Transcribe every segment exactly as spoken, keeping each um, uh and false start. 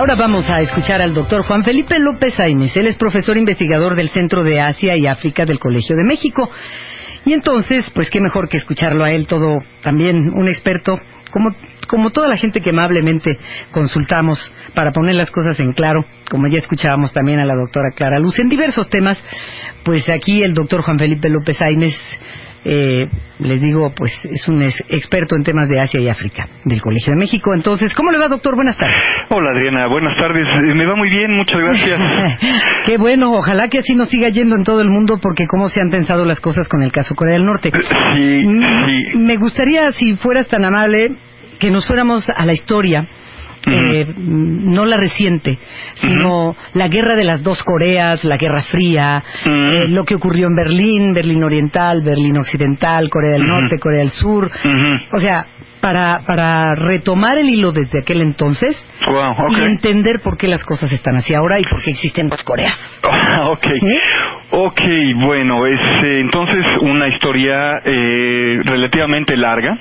Ahora vamos a escuchar al doctor Juan Felipe López Aimes. Él es profesor investigador del Centro de Asia y África del Colegio de México. Y entonces, pues qué mejor que escucharlo a él, todo también un experto, como, como toda la gente que amablemente consultamos para poner las cosas en claro, como ya escuchábamos también a la doctora Clara Luz en diversos temas. Pues aquí el doctor Juan Felipe López Aimes, Eh, les digo, pues es un ex experto en temas de Asia y África del Colegio de México. Entonces, ¿cómo le va, doctor? Buenas tardes. Hola, Adriana, buenas tardes. Me va muy bien, muchas gracias. Qué bueno, ojalá que así nos siga yendo en todo el mundo, porque cómo se han tensado las cosas con el caso Corea del Norte. Sí, sí. Me gustaría, si fueras tan amable, que nos fuéramos a la historia. Eh, no la reciente, sino uh-huh. la guerra de las dos Coreas, la Guerra Fría, uh-huh. eh, lo que ocurrió en Berlín, Berlín Oriental, Berlín Occidental, Corea del uh-huh. Norte, Corea del Sur. Uh-huh. O sea, para para retomar el hilo desde aquel entonces wow, okay. y entender por qué las cosas están así ahora y por qué existen dos Coreas. Oh, ok. ¿Sí? Ok, bueno, es eh, entonces una historia eh, relativamente larga.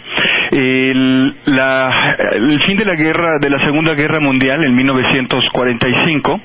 El, la, el fin de la guerra, de la Segunda Guerra Mundial en mil novecientos cuarenta y cinco,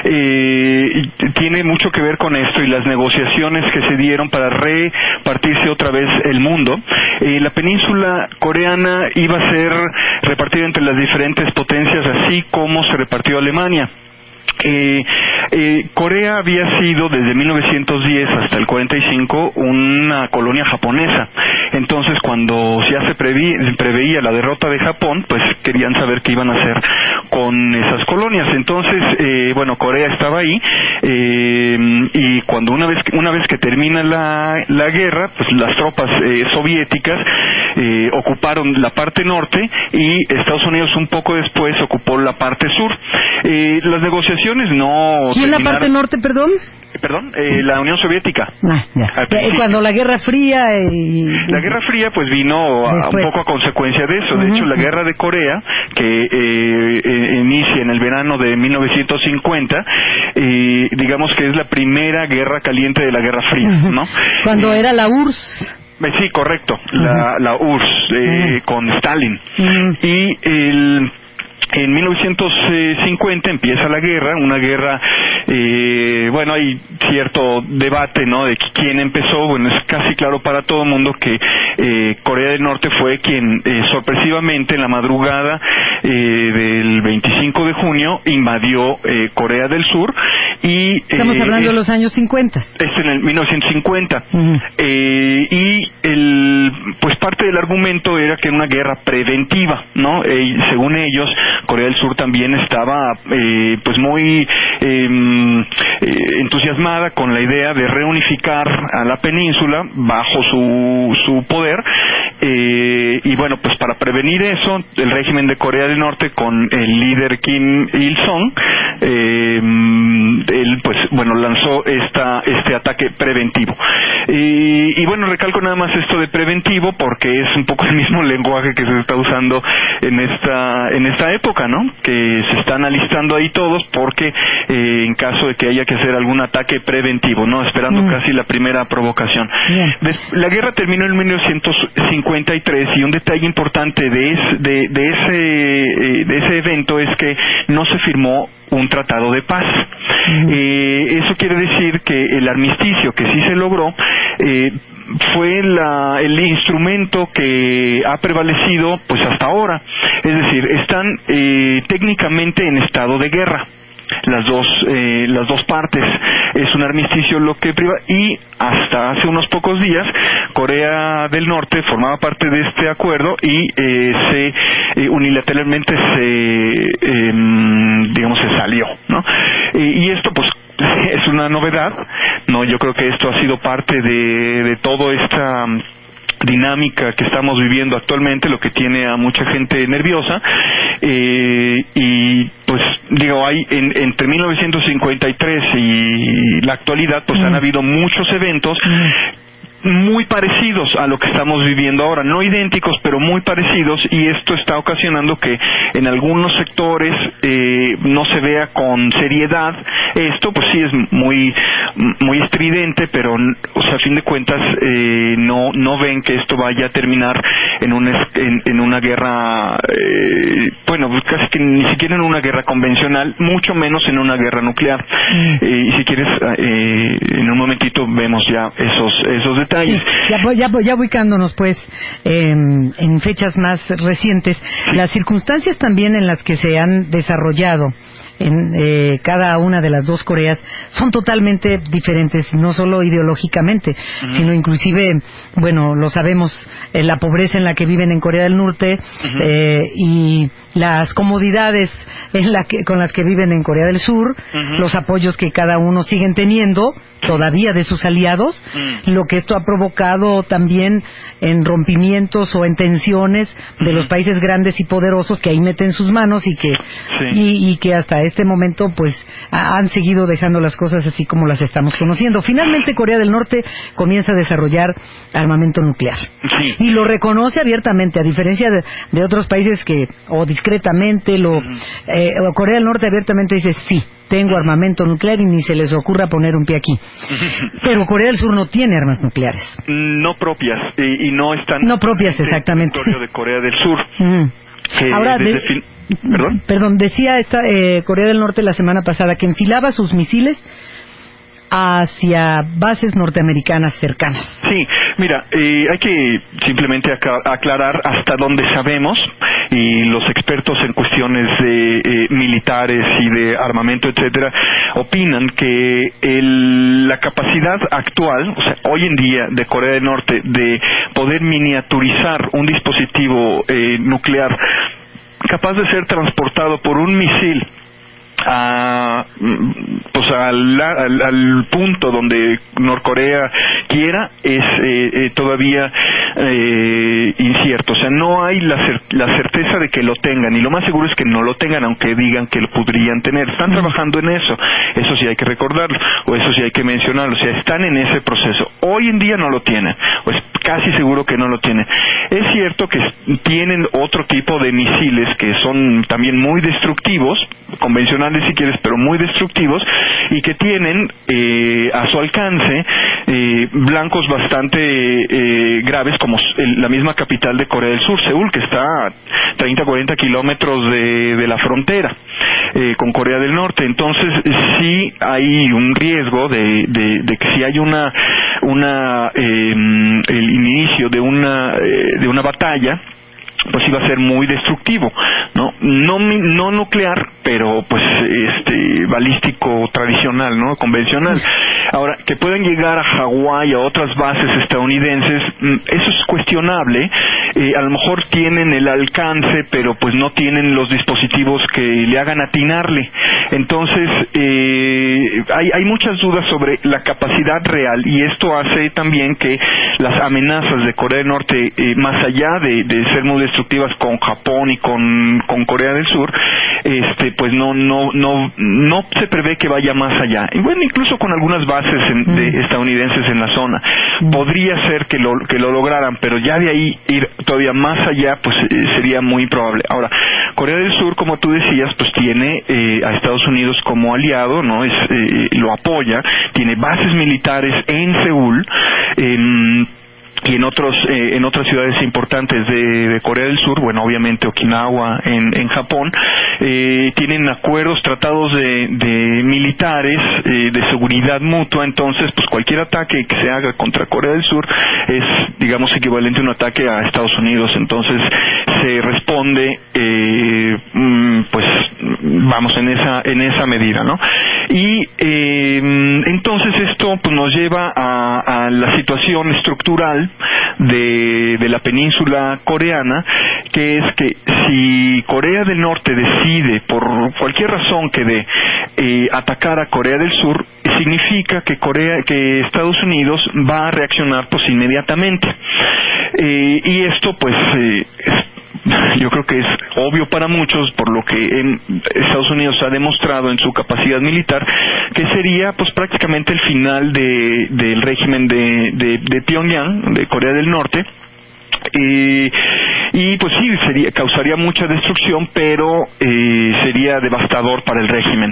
eh, tiene mucho que ver con esto y las negociaciones que se dieron para repartirse otra vez el mundo. Eh, la península coreana iba a ser repartida entre las diferentes potencias, así como se repartió Alemania. Eh, eh, Corea había sido desde mil novecientos diez hasta el cuarenta y cinco una colonia japonesa. Entonces, cuando ya se preví, preveía la derrota de Japón, pues querían saber qué iban a hacer con esas colonias. Entonces, eh, bueno, Corea estaba ahí eh, y cuando una vez una vez que termina la, la guerra, pues las tropas eh, soviéticas eh, ocuparon la parte norte y Estados Unidos un poco después ocupó la parte sur. Eh, las negociaciones no ¿Y en la parte norte, perdón? Perdón, eh, la Unión Soviética. Ah, ya. Cuando la Guerra Fría... Y... La Guerra Fría pues vino a, un poco a consecuencia de eso. De uh-huh. hecho, la Guerra de Corea, que eh, eh, inicia en el verano de mil novecientos cincuenta, eh, digamos que es la primera guerra caliente de la Guerra Fría, uh-huh. ¿no? Cuando eh, era la U R S S. Sí, correcto, uh-huh. la, la U R S S eh, uh-huh. con Stalin. Uh-huh. Y el... En mil novecientos cincuenta empieza la guerra, una guerra, eh, bueno, hay cierto debate, ¿no?, de quién empezó. Bueno, es casi claro para todo el mundo que eh, Corea del Norte fue quien eh, sorpresivamente en la madrugada eh, del veinticinco de junio invadió eh, Corea del Sur y... Estamos eh, hablando de los años cincuenta. Es en el mil novecientos cincuenta. Uh-huh. eh, y el, pues parte del argumento era que era una guerra preventiva, ¿no? Eh, según ellos, Corea del Sur también estaba eh, pues muy eh, entusiasmada con la idea de reunificar a la península bajo su, su poder eh, y bueno, pues para prevenir eso, el régimen de Corea del Norte con el líder Kim Il-sung eh, él pues bueno lanzó esta este ataque preventivo y, y bueno, recalco nada más esto de preventivo porque es un poco el mismo lenguaje que se está usando en esta en esta época, ¿no? Que se están alistando ahí todos porque eh, en caso de que haya que hacer algún ataque preventivo, ¿no? Esperando mm. casi la primera provocación. Yeah. Des, la guerra terminó en mil novecientos cincuenta y tres y un detalle importante de, es, de, de, ese, eh, de ese evento es que no se firmó un tratado de paz. Mm. Eh, eso quiere decir que el armisticio que sí se logró eh, fue la, el instrumento que ha prevalecido pues hasta ahora. Es decir, están eh, técnicamente en estado de guerra las dos eh, las dos partes. Es un armisticio lo que priva y hasta hace unos pocos días Corea del Norte formaba parte de este acuerdo y eh, se eh, unilateralmente se eh, digamos se salió, ¿no? Eh, y esto pues es una novedad, no, yo creo que esto ha sido parte de, de toda esta dinámica que estamos viviendo actualmente, lo que tiene a mucha gente nerviosa eh, y pues digo, hay en, entre mil novecientos cincuenta y tres y la actualidad pues mm. han habido muchos eventos muy parecidos a lo que estamos viviendo ahora, no idénticos, pero muy parecidos, y esto está ocasionando que en algunos sectores eh, no se vea con seriedad. Esto pues sí es muy muy estridente, pero o sea, a fin de cuentas eh, no no ven que esto vaya a terminar en una en, en una guerra, eh, bueno, casi que ni siquiera en una guerra convencional, mucho menos en una guerra nuclear. Mm. Eh, y si quieres, eh, en un momentito vemos ya esos esos detalles. Sí, ya, ya, ya ubicándonos pues eh, en fechas más recientes, sí. Las circunstancias también en las que se han desarrollado en eh, cada una de las dos Coreas son totalmente diferentes, no solo ideológicamente, uh-huh. sino inclusive, bueno, lo sabemos, eh, la pobreza en la que viven en Corea del Norte uh-huh. eh, y las comodidades en la que, con las que viven en Corea del Sur, uh-huh. los apoyos que cada uno siguen teniendo todavía de sus aliados, uh-huh. lo que esto ha provocado también en rompimientos o en tensiones uh-huh. de los países grandes y poderosos que ahí meten sus manos y que sí. y, y que hasta este momento pues han seguido dejando las cosas así como las estamos conociendo. Finalmente Corea del Norte comienza a desarrollar armamento nuclear sí. y lo reconoce abiertamente, a diferencia de, de otros países que o discretamente lo uh-huh. eh, Corea del Norte abiertamente dice sí, tengo armamento nuclear y ni se les ocurra poner un pie aquí. Pero Corea del Sur no tiene armas nucleares. No propias y, y no están no propias exactamente en el territorio de Corea del Sur. Uh-huh. Que Ahora desde de... fin... ¿Perdón? Perdón, decía esta eh, Corea del Norte la semana pasada que enfilaba sus misiles hacia bases norteamericanas cercanas. Sí, mira, eh, hay que simplemente aclarar hasta donde sabemos, y los expertos en cuestiones de eh, militares y de armamento, etcétera, opinan que el, la capacidad actual, o sea, hoy en día de Corea del Norte de poder miniaturizar un dispositivo eh, nuclear capaz de ser transportado por un misil a, pues al, al, al punto donde Norcorea quiera es eh, eh, todavía eh, incierto. O sea, no hay la, cer la certeza de que lo tengan, y lo más seguro es que no lo tengan, aunque digan que lo podrían tener. Están trabajando en eso, eso sí hay que recordarlo, o eso sí hay que mencionarlo. O sea, están en ese proceso. Hoy en día no lo tienen, pues casi seguro que no lo tienen. Es cierto que tienen otro tipo de misiles que son también muy destructivos, convencionales si quieres, pero muy destructivos, y que tienen eh, a su alcance eh, blancos bastante eh, graves, como el, la misma capital de Corea del Sur, Seúl, que está a treinta a cuarenta kilómetros de, de la frontera eh, con Corea del Norte. Entonces sí hay un riesgo de, de, de que si hay una una eh, el inicio de una eh, de una batalla, pues iba a ser muy destructivo, no no no nuclear, pero pues este balístico tradicional, no convencional. Ahora, que puedan llegar a Hawái, a otras bases estadounidenses, eso es cuestionable. Eh, a lo mejor tienen el alcance, pero pues no tienen los dispositivos que le hagan atinarle. Entonces eh, hay hay muchas dudas sobre la capacidad real, y esto hace también que las amenazas de Corea del Norte, eh, más allá de, de ser muy destructivas con Japón y con, con Corea del Sur, este pues no no no no se prevé que vaya más allá. Y bueno, incluso con algunas bases en, mm. de estadounidenses en la zona mm. podría ser que lo que lo lograran, pero ya de ahí ir todavía más allá pues eh, sería muy improbable. Ahora, Corea del Sur, como tú decías, pues tiene eh, a Estados Unidos como aliado, no es eh, lo apoya, tiene bases militares en Seúl, en y en otros eh, en otras ciudades importantes de, de Corea del Sur, bueno, obviamente Okinawa en, en Japón, eh, tienen acuerdos, tratados de, de militares eh, de seguridad mutua. Entonces pues cualquier ataque que se haga contra Corea del Sur es, digamos, equivalente a un ataque a Estados Unidos. Entonces se responde eh, pues vamos en esa en esa medida, ¿no? Y eh, entonces esto pues nos lleva a, a la situación estructural de, de la península coreana, que es que si Corea del Norte decide, por cualquier razón que dé, eh, atacar a Corea del Sur, significa que Corea, que Estados Unidos va a reaccionar pues inmediatamente. Eh, y esto pues eh, es, yo creo que es obvio para muchos, por lo que en Estados Unidos ha demostrado en su capacidad militar, que sería pues prácticamente el final de del régimen de, de, de Pyongyang, de Corea del Norte. Eh, y pues sí, sería, causaría mucha destrucción, pero eh, sería devastador para el régimen.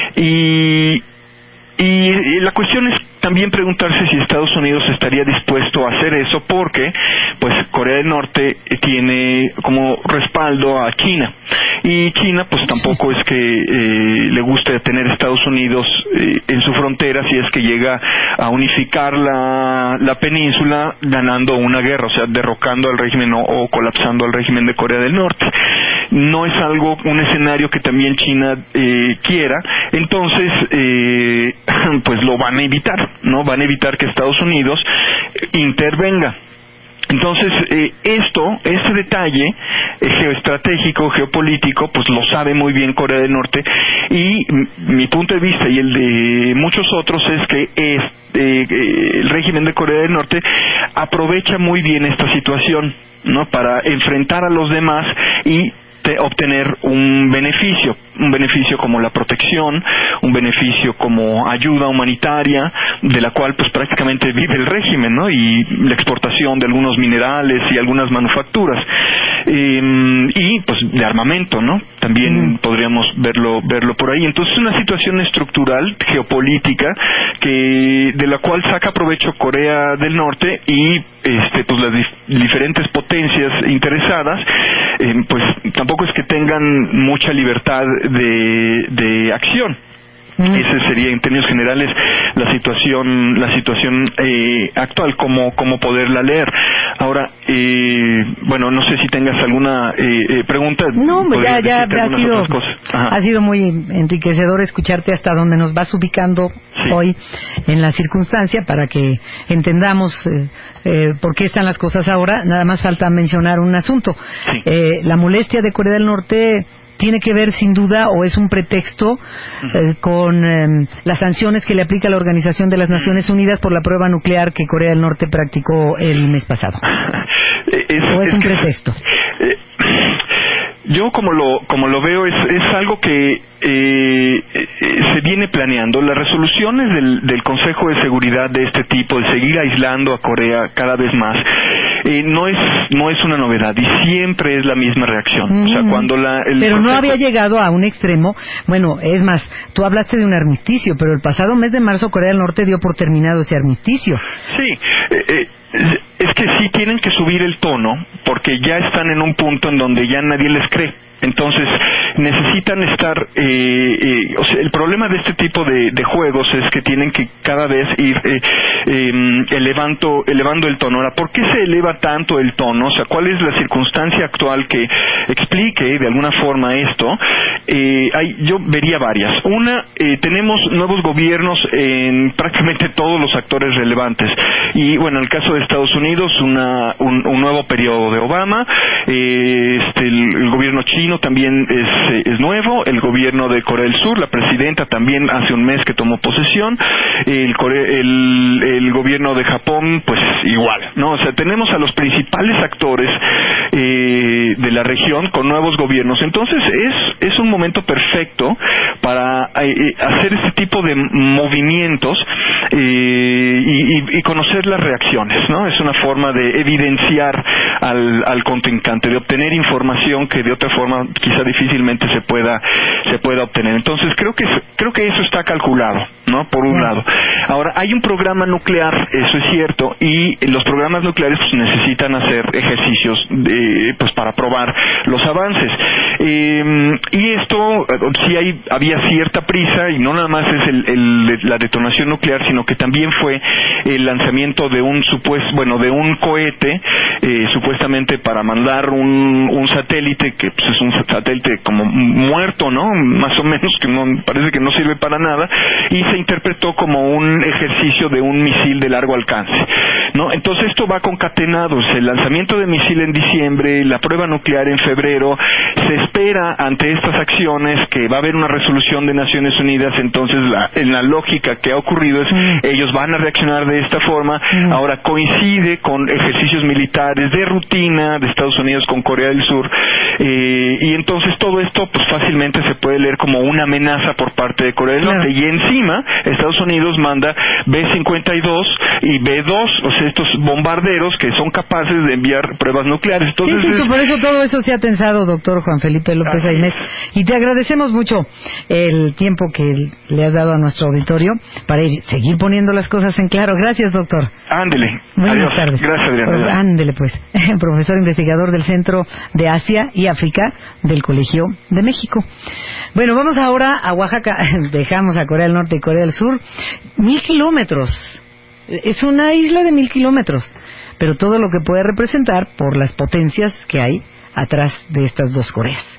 Y, y, y la cuestión es también preguntarse si Estados Unidos estaría dispuesto a hacer eso, porque pues Corea del Norte tiene como respaldo a China, y China pues tampoco es que eh, le guste tener Estados Unidos eh, en su frontera si es que llega a unificar la, la península ganando una guerra, o sea, derrocando al régimen o, o colapsando al régimen de Corea del Norte. No es algo, un escenario que también China eh, quiera, entonces eh, pues lo van a evitar, ¿no? Van a evitar que Estados Unidos intervenga. Entonces, eh, esto, este detalle eh, geoestratégico, geopolítico, pues lo sabe muy bien Corea del Norte, y mi punto de vista y el de muchos otros es que es, eh, el régimen de Corea del Norte aprovecha muy bien esta situación, ¿no? Para enfrentar a los demás y obtener un beneficio, un beneficio como la protección, un beneficio como ayuda humanitaria, de la cual pues prácticamente vive el régimen, ¿no? Y la exportación de algunos minerales y algunas manufacturas, eh, y pues de armamento, ¿no? También mm. podríamos verlo verlo por ahí. Entonces, una situación estructural, geopolítica, que de la cual saca provecho Corea del Norte y este pues las dif diferentes potencias interesadas, eh, pues tampoco es que tengan mucha libertad de, de acción. Mm. Ese sería, en términos generales, la situación la situación eh, actual, como como poderla leer. Ahora, eh, bueno, no sé si tengas alguna eh, eh, pregunta. No, ya ya ha sido ha sido muy enriquecedor escucharte hasta donde nos vas ubicando sí. hoy en la circunstancia, para que entendamos eh, eh, por qué están las cosas ahora. Nada más falta mencionar un asunto. Sí. Eh, la molestia de Corea del Norte tiene que ver sin duda, o es un pretexto, uh-huh. eh, con eh, las sanciones que le aplica la Organización de las Naciones Unidas por la prueba nuclear que Corea del Norte practicó el mes pasado. es, ¿O es, es un pretexto? Que, eh, yo como lo como lo veo es es algo que eh, se viene planeando. Las resoluciones del, del Consejo de Seguridad de este tipo, de seguir aislando a Corea cada vez más, eh, no es no es una novedad, y siempre es la misma reacción. Mm. O sea, cuando la el pero Consejo... no había llegado a un extremo. Bueno, es más, tú hablaste de un armisticio, pero el pasado mes de marzo Corea del Norte dio por terminado ese armisticio. Sí, eh, eh, es que sí tienen que subir el tono, porque ya están en un punto en donde ya nadie les cree. Entonces necesitan estar eh, eh, o sea, el problema de este tipo de, de juegos es que tienen que cada vez ir eh, eh, elevando elevando el tono. Ahora, ¿por qué se eleva tanto el tono? O sea, ¿cuál es la circunstancia actual que explique de alguna forma esto? Eh, hay, yo vería varias. Una, eh, tenemos nuevos gobiernos en prácticamente todos los actores relevantes, y bueno, en el caso de Estados Unidos, una, un, un nuevo periodo de Obama, eh, este, el, el gobierno chino también es, es nuevo, el gobierno de Corea del Sur, la presidenta también hace un mes que tomó posesión, el, Core, el, el gobierno de Japón pues igual, ¿no? O sea, tenemos a los principales actores eh, de la región con nuevos gobiernos. Entonces es, es un momento perfecto para eh, hacer este tipo de movimientos eh, y, y, y conocer las reacciones, ¿no? Es una forma de evidenciar al, al contrincante, de obtener información que de otra forma quizá difícilmente se pueda se pueda obtener. Entonces creo que creo que eso está calculado, ¿no? Por un lado. Ahora, hay un programa nuclear, eso es cierto, y los programas nucleares pues necesitan hacer ejercicios de, pues para probar los avances. Eh, y esto sí hay había cierta prisa, y no nada más es el, el, la detonación nuclear, sino que también fue el lanzamiento de un supuesto, bueno, de un cohete eh, supuestamente para mandar un, un satélite que pues, es un satélite como muerto, ¿no? Más o menos, que no, parece que no sirve para nada, y se interpretó como un ejercicio de un misil de largo alcance. ¿no? Entonces esto va concatenado, el lanzamiento de misil en diciembre, la prueba nuclear en febrero, se espera ante estas acciones que va a haber una resolución de Naciones Unidas, entonces la, en la lógica que ha ocurrido es mm. ellos van a reaccionar de esta forma, mm. ahora coincide con ejercicios militares de rutina de Estados Unidos con Corea del Sur, eh, y entonces todo esto pues fácilmente se puede leer como una amenaza por parte de Corea del Norte, claro. Y encima Estados Unidos manda B cincuenta y dos y B dos, o sea, estos bombarderos que son capaces de enviar pruebas nucleares. Entonces, sí, sí, es... por eso todo eso se ha tensado, doctor Juan Felipe López Aimez, y te agradecemos mucho el tiempo que le has dado a nuestro auditorio para ir, seguir poniendo las cosas en claro. Gracias, doctor. Ándele. Buenas Adiós. tardes. Gracias, Adriana. Ándele, pues. Profesor investigador del Centro de Asia y África del Colegio de México. Bueno, vamos ahora a Oaxaca. Dejamos a Corea del Norte y Corea del Sur. Mil kilómetros. Es una isla de mil kilómetros. Pero todo lo que puede representar por las potencias que hay atrás de estas dos Coreas.